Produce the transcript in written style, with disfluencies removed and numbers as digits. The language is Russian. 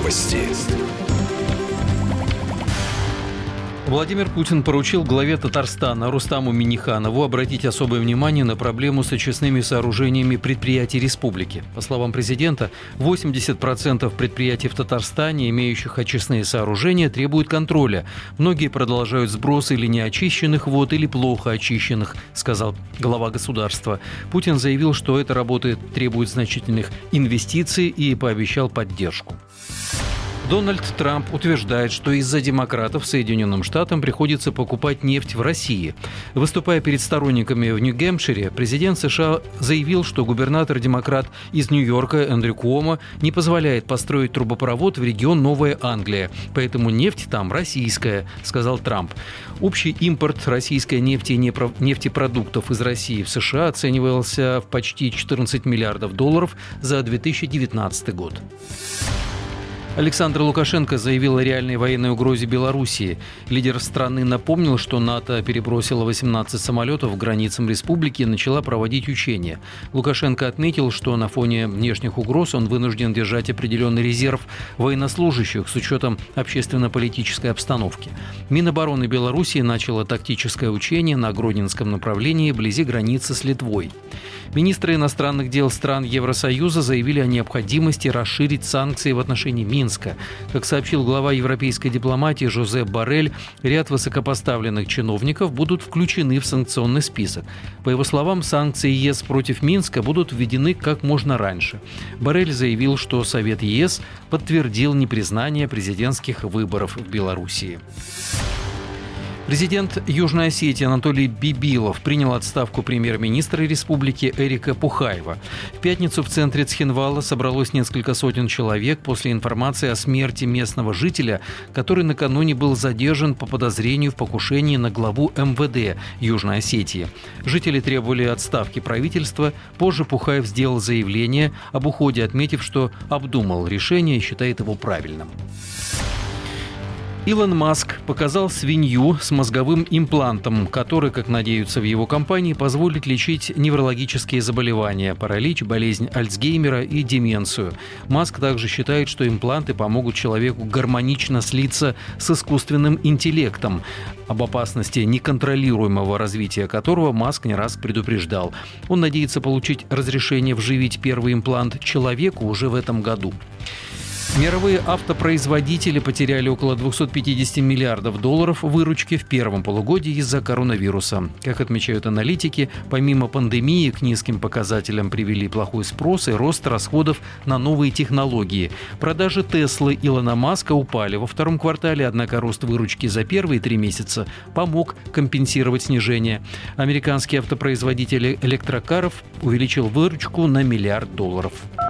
Новости. Владимир Путин поручил главе Татарстана Рустаму Минниханову обратить особое внимание на проблему с очистными сооружениями предприятий республики. По словам президента, 80% предприятий в Татарстане, имеющих очистные сооружения, требуют контроля. Многие продолжают сброс или неочищенных вод, или плохо очищенных, сказал глава государства. Путин заявил, что эта работа требует значительных инвестиций и пообещал поддержку. Дональд Трамп утверждает, что из-за демократов Соединенным Штатам приходится покупать нефть в России. Выступая перед сторонниками в Нью-Гэмпшире, президент США заявил, что губернатор-демократ из Нью-Йорка Эндрю Куомо не позволяет построить трубопровод в регион Новая Англия, поэтому нефть там российская, сказал Трамп. Общий импорт российской нефти и нефтепродуктов из России в США оценивался в почти $14 миллиардов за 2019 год. Александр Лукашенко заявил о реальной военной угрозе Белоруссии. Лидер страны напомнил, что НАТО перебросило 18 самолетов к границам республики и начала проводить учения. Лукашенко отметил, что на фоне внешних угроз он вынужден держать определенный резерв военнослужащих с учетом общественно-политической обстановки. Минобороны Белоруссии начало тактическое учение на Гродненском направлении вблизи границы с Литвой. Министры иностранных дел стран Евросоюза заявили о необходимости расширить санкции в отношении Минска. Как сообщил глава европейской дипломатии Жозеп Боррель, ряд высокопоставленных чиновников будут включены в санкционный список. По его словам, санкции ЕС против Минска будут введены как можно раньше. Боррель заявил, что Совет ЕС подтвердил непризнание президентских выборов в Белоруссии. Президент Южной Осетии Анатолий Бибилов принял отставку премьер-министра республики Эрика Пухаева. В пятницу в центре Цхинвала собралось несколько сотен человек после информации о смерти местного жителя, который накануне был задержан по подозрению в покушении на главу МВД Южной Осетии. Жители требовали отставки правительства. Позже Пухаев сделал заявление об уходе, отметив, что обдумал решение и считает его правильным. Илон Маск показал свинью с мозговым имплантом, который, как надеются в его компании, позволит лечить неврологические заболевания, паралич, болезнь Альцгеймера и деменцию. Маск также считает, что импланты помогут человеку гармонично слиться с искусственным интеллектом, об опасности неконтролируемого развития которого Маск не раз предупреждал. Он надеется получить разрешение вживить первый имплант человеку уже в этом году. Мировые автопроизводители потеряли около $250 миллиардов выручки в первом полугодии из-за коронавируса. Как отмечают аналитики, помимо пандемии к низким показателям привели плохой спрос и рост расходов на новые технологии. Продажи Теслы Илона Маска упали во втором квартале, однако рост выручки за первые 3 месяца помог компенсировать снижение. Американский автопроизводитель электрокаров увеличил выручку на $1 миллиард.